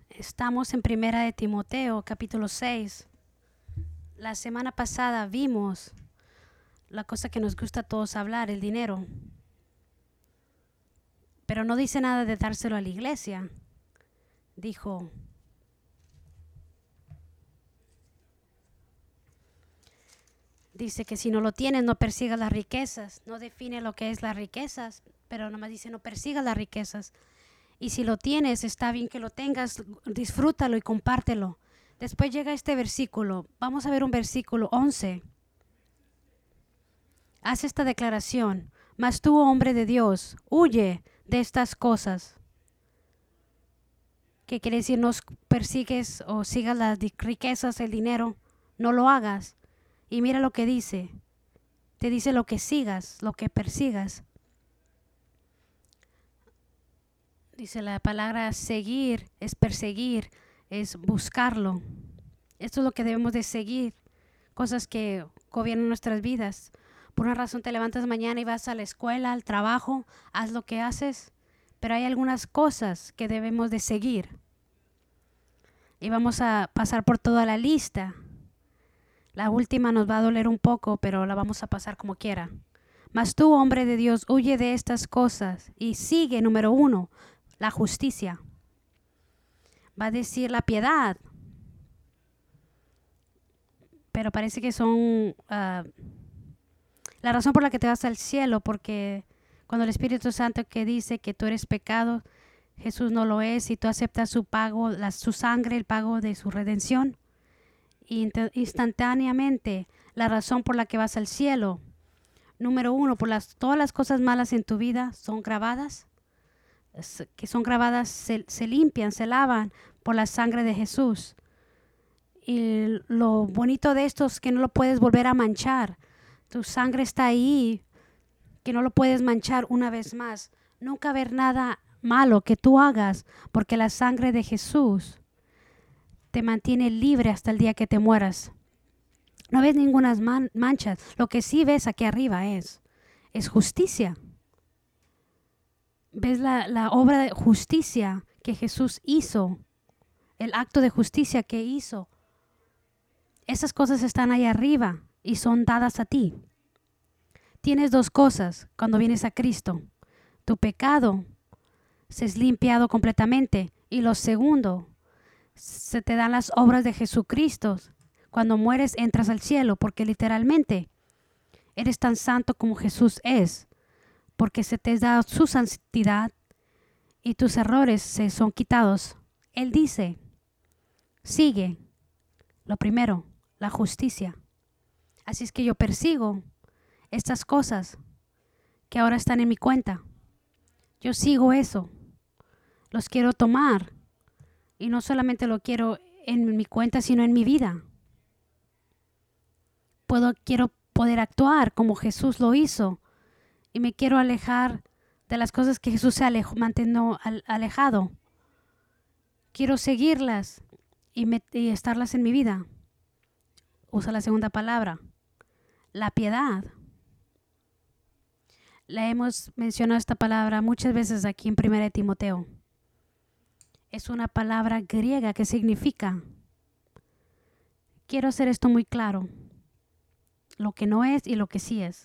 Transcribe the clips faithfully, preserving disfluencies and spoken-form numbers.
Estamos en Primera de Timoteo, capítulo seis. La semana pasada vimos la cosa que nos gusta a todos hablar, el dinero. Pero no dice nada de dárselo a la iglesia. Dijo, dice que si no lo tienes, no persigas las riquezas. No define lo que es las riquezas, pero nomás dice no persigas las riquezas. Y si lo tienes, está bien que lo tengas, disfrútalo y compártelo. Después llega este versículo. Vamos a ver un versículo once. Haz esta declaración. Mas tú, hombre de Dios, huye de estas cosas. ¿Qué quiere decir? No persigues o sigas las riquezas, el dinero. No lo hagas. Y mira lo que dice. Te dice lo que sigas, lo que persigas. Dice la palabra seguir, es perseguir, es buscarlo. Esto es lo que debemos de seguir. Cosas que gobiernan nuestras vidas. Por una razón te levantas mañana y vas a la escuela, al trabajo, haz lo que haces. Pero hay algunas cosas que debemos de seguir. Y vamos a pasar por toda la lista. La última nos va a doler un poco, pero la vamos a pasar como quiera. Mas tú, hombre de Dios, huye de estas cosas y sigue, número uno, la justicia. Va a decir la piedad. Pero parece que son uh, la razón por la que te vas al cielo, porque cuando el Espíritu Santo que dice que tú eres pecado, Jesús no lo es, y tú aceptas su pago, la, su sangre, el pago de su redención, instantáneamente la razón por la que vas al cielo, número uno, por las, todas las cosas malas en tu vida son grabadas, que son grabadas, se, se limpian, se lavan por la sangre de Jesús. Y lo bonito de esto es que no lo puedes volver a manchar. Tu sangre está ahí, que no lo puedes manchar una vez más. Nunca haber nada malo que tú hagas, porque la sangre de Jesús te mantiene libre hasta el día que te mueras. No ves ninguna man- manchas. Lo que sí ves aquí arriba es, es justicia. Ves la, la obra de justicia que Jesús hizo, el acto de justicia que hizo. Esas cosas están ahí arriba y son dadas a ti. Tienes dos cosas cuando vienes a Cristo. Tu pecado se es limpiado completamente. Y lo segundo, se te dan las obras de Jesucristo. Cuando mueres entras al cielo, porque literalmente eres tan santo como Jesús es, porque se te da su santidad y tus errores se son quitados. Él dice, sigue, lo primero, la justicia. Así es que yo persigo estas cosas que ahora están en mi cuenta. Yo sigo eso. Los quiero tomar. Y no solamente lo quiero en mi cuenta, sino en mi vida. Puedo, quiero poder actuar como Jesús lo hizo. Y me quiero alejar de las cosas que Jesús se alejó, mantuvo alejado. Quiero seguirlas y, me, y estarlas en mi vida. Usa la segunda palabra, la piedad. La hemos mencionado esta palabra muchas veces aquí en Primera de Timoteo. Es una palabra griega que significa, quiero hacer esto muy claro, lo que no es y lo que sí es.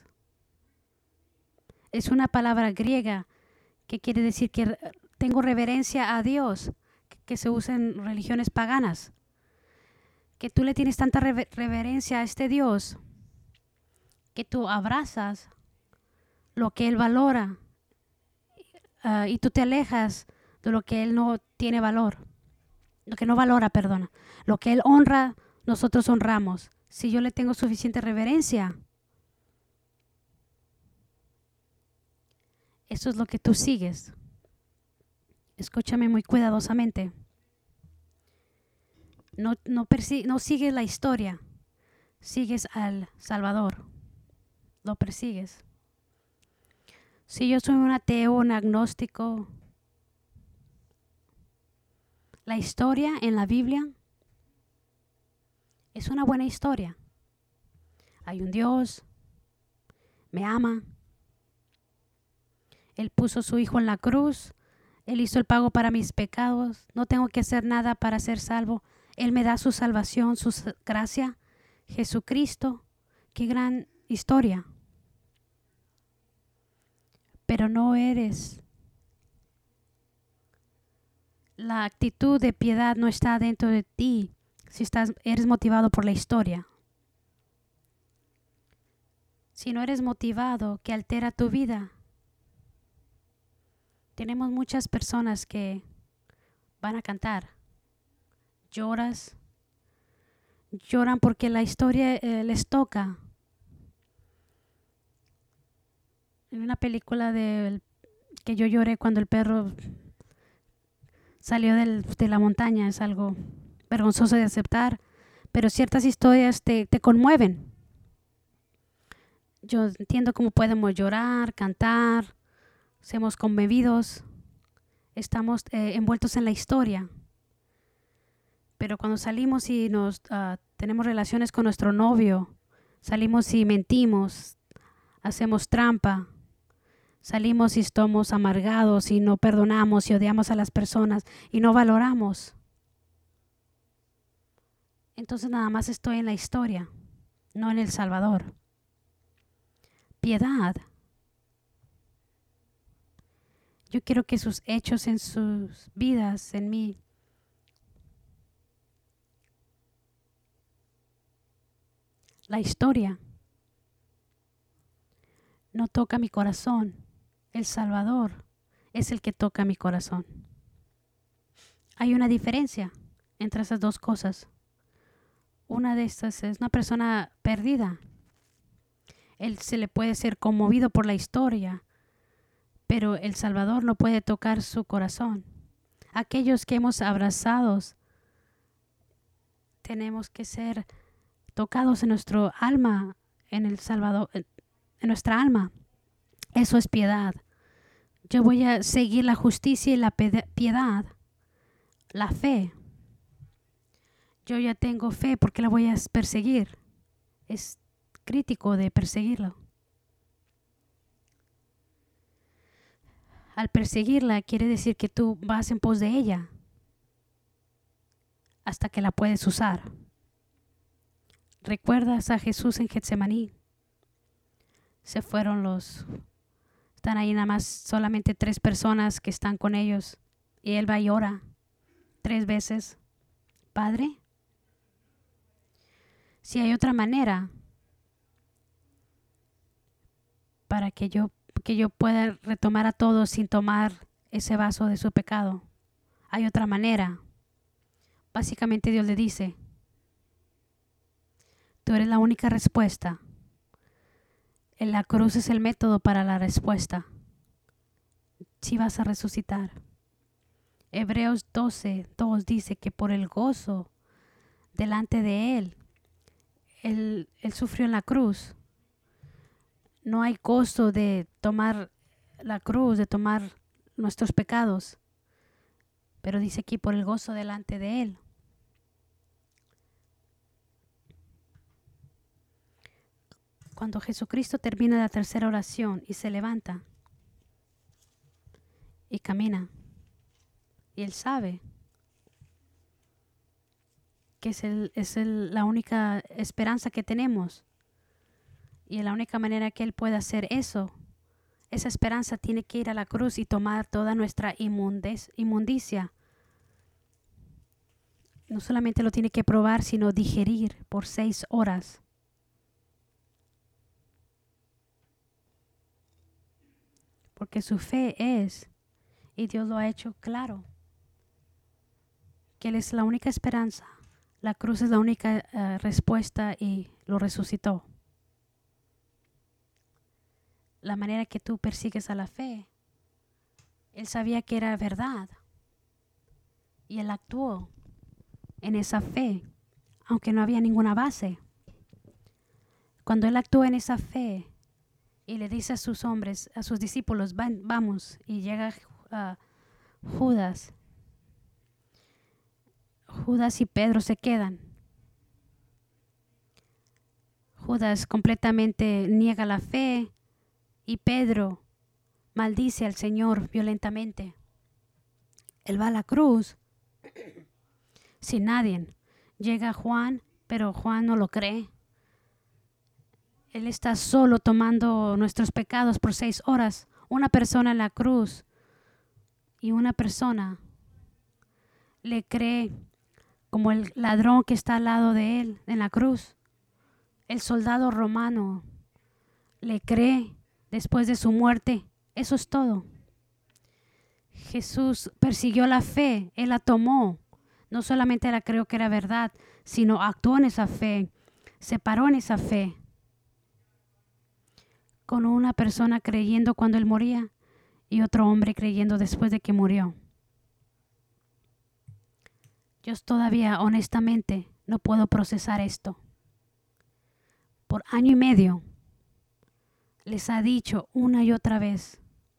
Es una palabra griega que quiere decir que tengo reverencia a Dios, que se usa en religiones paganas. Que tú le tienes tanta rever- reverencia a este Dios que tú abrazas lo que Él valora uh, y tú te alejas de lo que Él no tiene valor, lo que no valora, perdona. Lo que Él honra, nosotros honramos. Si yo le tengo suficiente reverencia, eso es lo que tú sigues. Escúchame muy cuidadosamente. No, no, persi- no sigues la historia, sigues al Salvador, lo persigues. Si yo soy un ateo, un agnóstico, la historia en la Biblia es una buena historia. Hay un Dios, me ama. Él puso a su hijo en la cruz Él hizo el pago para mis pecados. No tengo que hacer nada para ser salvo. Él me da su salvación, su gracia. Jesucristo. Qué gran historia. Pero no eres. La actitud de piedad no está dentro de ti si estás, eres motivado por la historia. Si no eres motivado, que altera tu vida. Tenemos muchas personas que van a cantar. Lloras. Lloran porque la historia eh, les toca. En una película de, que yo lloré cuando el perro salió del, de la montaña, es algo vergonzoso de aceptar, pero ciertas historias te, te conmueven. Yo entiendo cómo podemos llorar, cantar, somos conmovidos, estamos eh, envueltos en la historia. Pero cuando salimos y nos uh, tenemos relaciones con nuestro novio, salimos y mentimos, hacemos trampa, salimos y estamos amargados y no perdonamos y odiamos a las personas y no valoramos. Entonces nada más estoy en la historia, no en el Salvador. Piedad. Yo quiero que sus hechos en sus vidas, en mí, la historia no toca mi corazón. El Salvador es el que toca mi corazón. Hay una diferencia entre esas dos cosas. Una de estas es una persona perdida. Él se le puede ser conmovido por la historia, pero el Salvador no puede tocar su corazón. Aquellos que hemos abrazado, tenemos que ser tocados en nuestro alma, en el Salvador, en nuestra alma. Eso es piedad. Yo voy a seguir la justicia y la piedad, la fe. Yo ya tengo fe, ¿por qué la voy a perseguir? Es crítico de perseguirlo. Al perseguirla quiere decir que tú vas en pos de ella hasta que la puedes usar. ¿Recuerdas a Jesús en Getsemaní? Se fueron los... Están ahí nada más solamente tres personas que están con ellos. Y él va y ora tres veces. Padre, si hay otra manera para que yo, que yo pueda retomar a todos sin tomar ese vaso de su pecado. Hay otra manera. Básicamente Dios le dice, tú eres la única respuesta. La cruz es el método para la respuesta. Si vas a resucitar. Hebreos doce, dos dice que por el gozo delante de Él, Él, él sufrió en la cruz. No hay gozo de tomar la cruz, de tomar nuestros pecados. Pero dice aquí por el gozo delante de Él. Cuando Jesucristo termina la tercera oración y se levanta y camina, y Él sabe que es, el, es el, la única esperanza que tenemos y la única manera que Él puede hacer eso, esa esperanza tiene que ir a la cruz y tomar toda nuestra inmundes, inmundicia. No solamente lo tiene que probar, sino digerir por seis horas. Porque su fe es, y Dios lo ha hecho claro, que Él es la única esperanza. La cruz es la única uh, respuesta y lo resucitó. La manera que tú persigues a la fe, Él sabía que era verdad y Él actuó en esa fe, aunque no había ninguna base. Cuando Él actuó en esa fe y le dice a sus hombres, a sus discípulos, Van, vamos, y llega uh, Judas, Judas y Pedro se quedan. Judas completamente niega la fe y Pedro maldice al Señor violentamente. Él va a la cruz sin nadie. Llega Juan, pero Juan no lo cree. Él está solo tomando nuestros pecados por seis horas. Una persona en la cruz y una persona le cree como el ladrón que está al lado de él en la cruz. El soldado romano le cree después de su muerte. Eso es todo. Jesús persiguió la fe. Él la tomó. No solamente la creyó que era verdad, sino actuó en esa fe. Se paró en esa fe. Con una persona creyendo cuando él moría y otro hombre creyendo después de que murió. Yo todavía, honestamente, no puedo procesar esto. Por año y medio les ha dicho una y otra vez,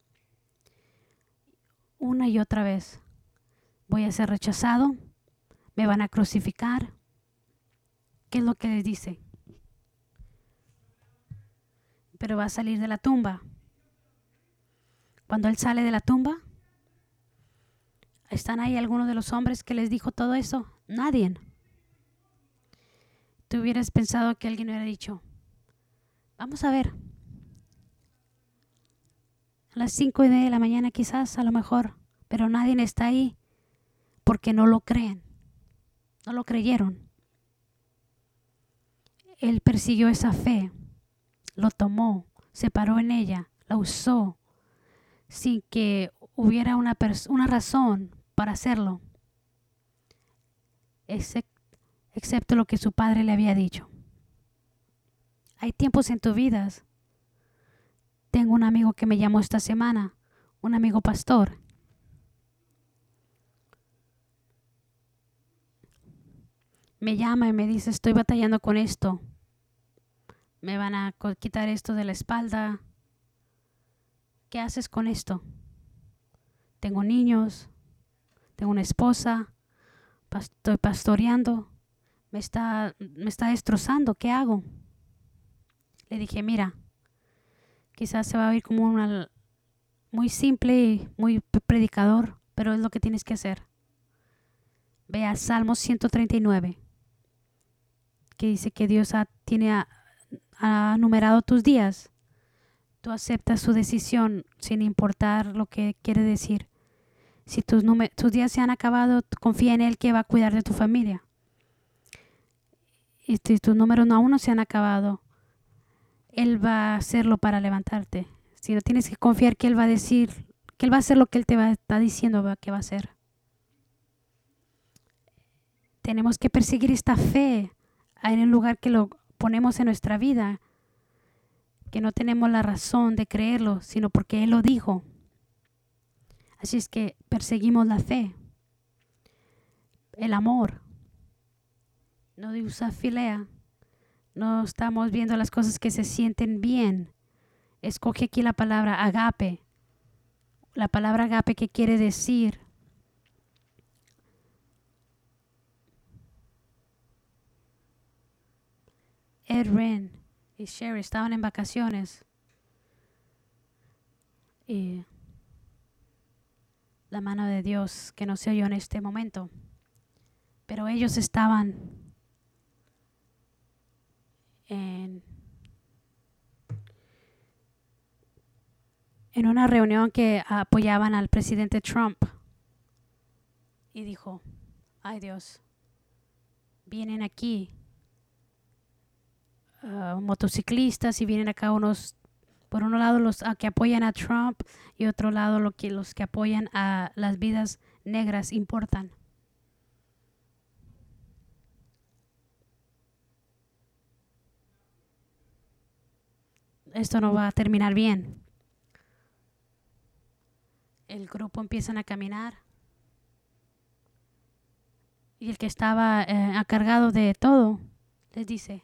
una y otra vez, voy a ser rechazado, me van a crucificar. ¿Qué es lo que les dice? Pero va a salir de la tumba. Cuando él sale de la tumba, ¿están ahí algunos de los hombres que les dijo todo eso? Nadie. Tú hubieras pensado que alguien hubiera dicho, vamos a ver. A las cinco y media de la mañana quizás, a lo mejor. Pero nadie está ahí porque no lo creen. No lo creyeron. Él persiguió esa fe. Lo tomó. Se paró en ella. La usó. Sin que hubiera una, una razón para hacerlo. Except, excepto lo que su padre le había dicho. Hay tiempos en tu vida. Tengo un amigo que me llamó esta semana, un amigo pastor. Me llama y me dice, estoy batallando con esto. Me van a quitar esto de la espalda. ¿Qué haces con esto? Tengo niños, tengo una esposa, estoy pastoreando, me está, me está destrozando, ¿qué hago? Le dije, mira, quizás se va a oír como una, muy simple y muy predicador, pero es lo que tienes que hacer. Ve a Salmos ciento treinta y nueve, que dice que Dios ha, tiene, ha, ha numerado tus días. Tú aceptas su decisión sin importar lo que quiere decir. Si tus, tus días se han acabado, confía en Él que va a cuidar de tu familia. Y si tus números aún no se han acabado, Él va a hacerlo para levantarte. Si no, tienes que confiar que Él va a decir, que Él va a hacer lo que Él te va, está diciendo que va a hacer. Tenemos que perseguir esta fe en el lugar que lo ponemos en nuestra vida, que no tenemos la razón de creerlo, sino porque Él lo dijo. Así es que perseguimos la fe, el amor. No de usar filea. No estamos viendo las cosas que se sienten bien. Escoge aquí la palabra agape. La palabra agape, ¿qué quiere decir? Ed Ren y Sherry estaban en vacaciones. Y la mano de Dios que no se oyó en este momento. Pero ellos estaban en, en una reunión que apoyaban al presidente Trump. Y dijo, ay Dios, vienen aquí uh, motociclistas y vienen acá unos, por un lado los uh, que apoyan a Trump y otro lado lo que, los que apoyan a las vidas negras importan. Esto no va a terminar bien. El grupo empiezan a caminar y el que estaba eh, encargado de todo les dice,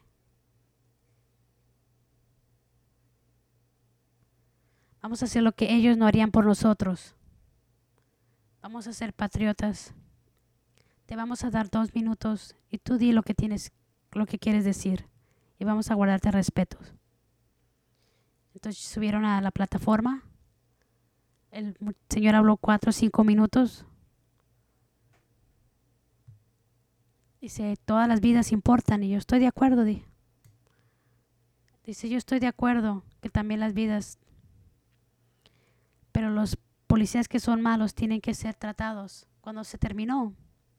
vamos a hacer lo que ellos no harían por nosotros. Vamos a ser patriotas. Te vamos a dar dos minutos y tú di lo que tienes, lo que quieres decir y vamos a guardarte respetos. Entonces subieron a la plataforma. El señor habló cuatro o cinco minutos Dice, todas las vidas importan y yo estoy de acuerdo. di- Dice, yo estoy de acuerdo que también las vidas, pero los policías que son malos tienen que ser tratados. Cuando se terminó,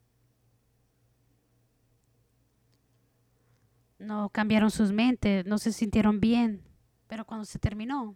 no cambiaron sus mentes, no se sintieron bien, pero cuando se terminó,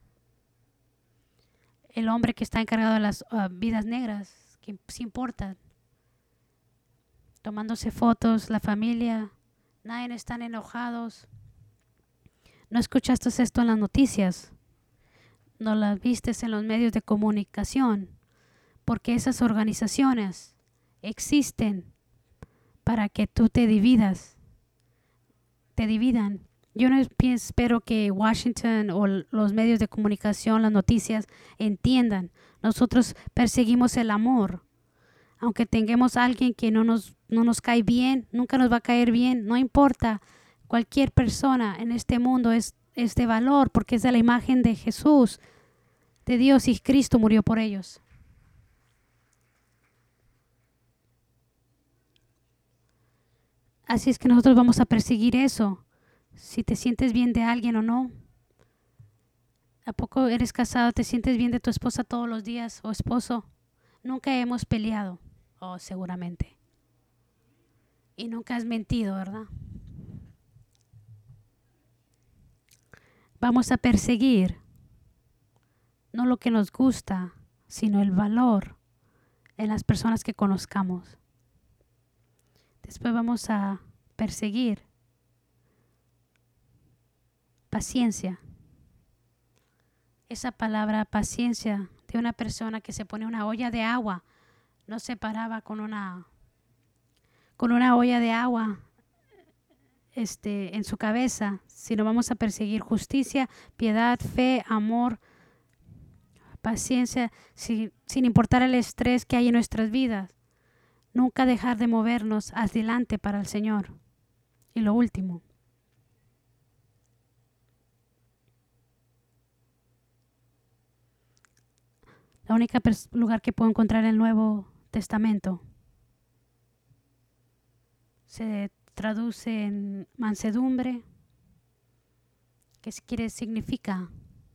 el hombre que está encargado de las uh, vidas negras, que sí importa, tomándose fotos, la familia, nadie están enojados. No escuchaste esto en las noticias, no las vistes en los medios de comunicación, porque esas organizaciones existen para que tú te dividas, te dividan. Yo no espero que Washington o los medios de comunicación, las noticias, entiendan. Nosotros perseguimos el amor. Aunque tengamos a alguien que no nos, no nos cae bien, nunca nos va a caer bien, no importa. Cualquier persona en este mundo es, es de valor porque es de la imagen de Jesús, de Dios, y Cristo murió por ellos. Así es que nosotros vamos a perseguir eso. Si te sientes bien de alguien o no. ¿A poco eres casado? ¿Te sientes bien de tu esposa todos los días o esposo? Nunca hemos peleado. Oh, seguramente. Y nunca has mentido, ¿verdad? Vamos a perseguir no lo que nos gusta, sino el valor en las personas que conozcamos. Después vamos a perseguir paciencia. Esa palabra paciencia de una persona que se pone una olla de agua, no se paraba con una con una olla de agua este, en su cabeza, sino vamos a perseguir justicia, piedad, fe, amor, paciencia, sin, sin importar el estrés que hay en nuestras vidas. Nunca dejar de movernos adelante para el Señor. Y lo último, la única lugar que puedo encontrar en el Nuevo Testamento se traduce en mansedumbre, que quiere significa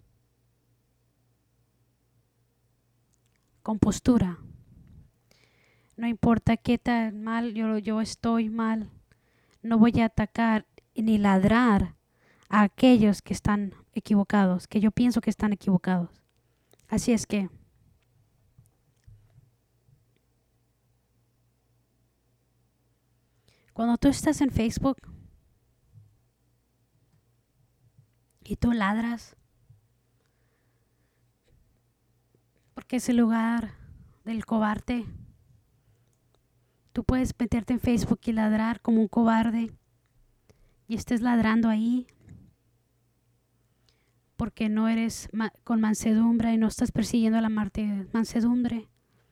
compostura. No importa qué tan mal yo, yo estoy mal, no voy a atacar ni ladrar a aquellos que están equivocados, que yo pienso que están equivocados. Así es que cuando tú estás en Facebook y tú ladras, porque es el lugar del cobarde, tú puedes meterte en Facebook y ladrar como un cobarde y estés ladrando ahí porque no eres ma- con mansedumbre y no estás persiguiendo la mansedumbre.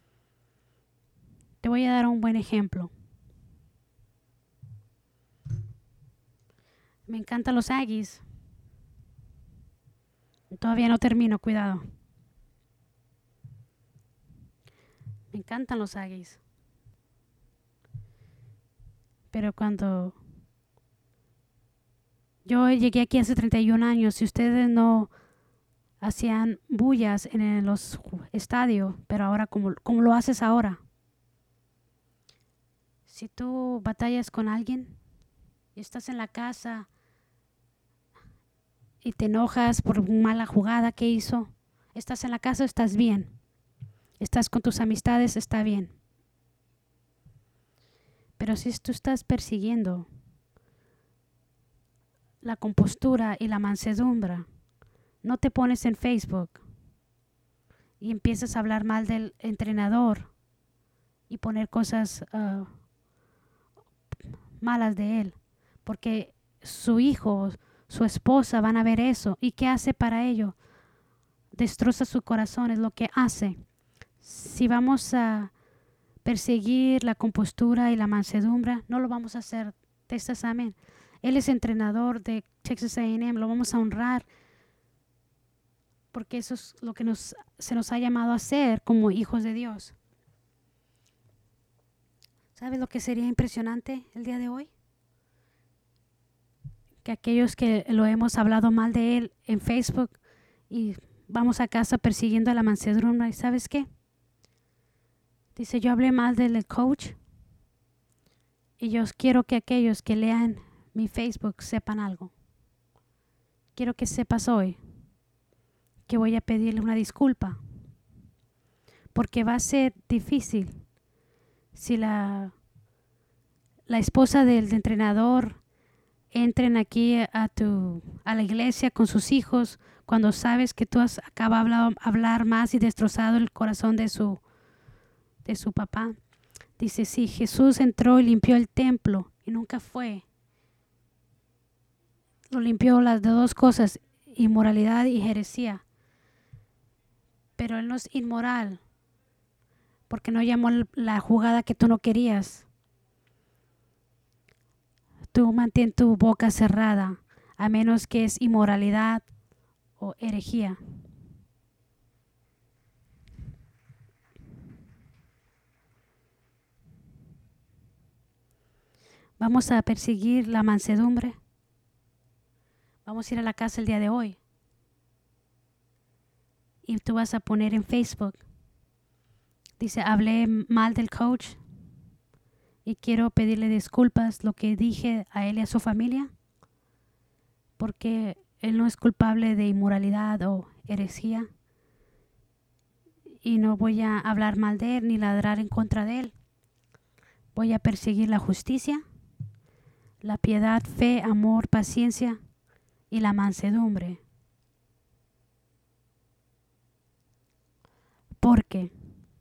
Te voy a dar un buen ejemplo. Me encantan los Aggies. Todavía no termino, cuidado. Me encantan los Aggies. Pero cuando yo llegué aquí hace treinta y un años y ustedes no hacían bullas en los estadios, pero ahora como, como lo haces ahora. Si tú batallas con alguien y estás en la casa y te enojas por una mala jugada que hizo, estás en la casa, estás bien. Estás con tus amistades, está bien. Pero si tú estás persiguiendo la compostura y la mansedumbre, no te pones en Facebook y empiezas a hablar mal del entrenador y poner cosas uh, malas de él, porque su hijo, su esposa van a ver eso. ¿Y qué hace para ello? Destroza su corazón, es lo que hace. Si vamos a perseguir la compostura y la mansedumbre, no lo vamos a hacer. Texas, amén. Él es entrenador de Texas A and M, lo vamos a honrar porque eso es lo que nos, se nos ha llamado a hacer como hijos de Dios. ¿Sabes lo que sería impresionante el día de hoy? Que aquellos que lo hemos hablado mal de él en Facebook y vamos a casa persiguiendo a la mansedumbre. ¿Y sabes qué? Dice, yo hablé mal del coach y yo quiero que aquellos que lean mi Facebook sepan algo. Quiero que sepas hoy que voy a pedirle una disculpa porque va a ser difícil si la, la esposa del entrenador entren aquí a, tu, a la iglesia con sus hijos cuando sabes que tú has acabado de hablar, hablar más y destrozado el corazón de su, de su papá. Dice, sí, Jesús entró y limpió el templo y nunca fue. Lo limpió las de dos cosas, inmoralidad y herejía. Pero Él no es inmoral porque no llamó la jugada que tú no querías. Tú mantén tu boca cerrada, a menos que es inmoralidad o herejía. Vamos a perseguir la mansedumbre. Vamos a ir a la casa el día de hoy. Y tú vas a poner en Facebook. Dice, hablé mal del coach y quiero pedirle disculpas lo que dije a él y a su familia, porque él no es culpable de inmoralidad o herejía y no voy a hablar mal de él ni ladrar en contra de él. Voy a perseguir la justicia, la piedad, fe, amor, paciencia y la mansedumbre. Porque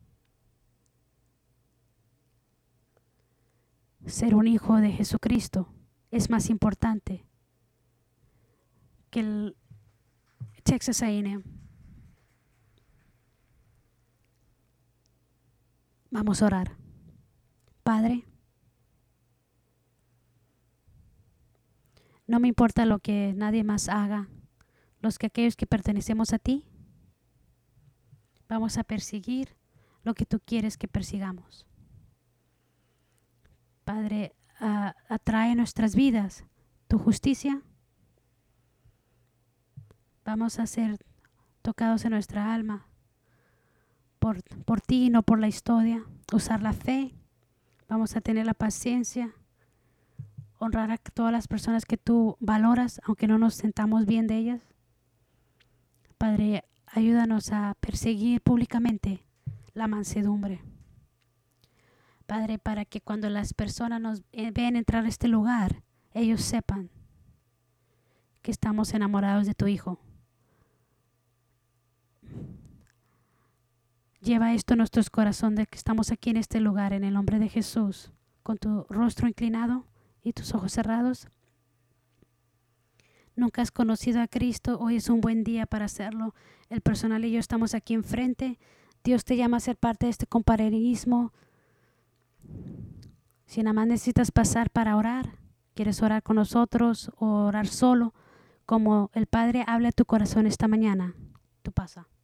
ser un hijo de Jesucristo es más importante que el Texas A and M. Vamos a orar. Padre, no me importa lo que nadie más haga, los que aquellos que pertenecemos a ti, vamos a perseguir lo que tú quieres que persigamos. Padre, uh, atrae a nuestras vidas tu justicia. Vamos a ser tocados en nuestra alma por, por ti y no por la historia. Usar la fe. Vamos a tener la paciencia. Honrar a todas las personas que tú valoras, aunque no nos sentamos bien de ellas. Padre, ayúdanos a perseguir públicamente la mansedumbre. Padre, para que cuando las personas nos ven entrar a este lugar, ellos sepan que estamos enamorados de tu Hijo. Lleva esto a nuestros corazones de que estamos aquí en este lugar, en el nombre de Jesús, con tu rostro inclinado y tus ojos cerrados. Nunca has conocido a Cristo, hoy es un buen día para hacerlo. El personal y yo estamos aquí enfrente. Dios te llama a ser parte de este compañerismo. Si nada más necesitas pasar para orar, quieres orar con nosotros o orar solo, como el Padre habla a tu corazón esta mañana, tú pasa.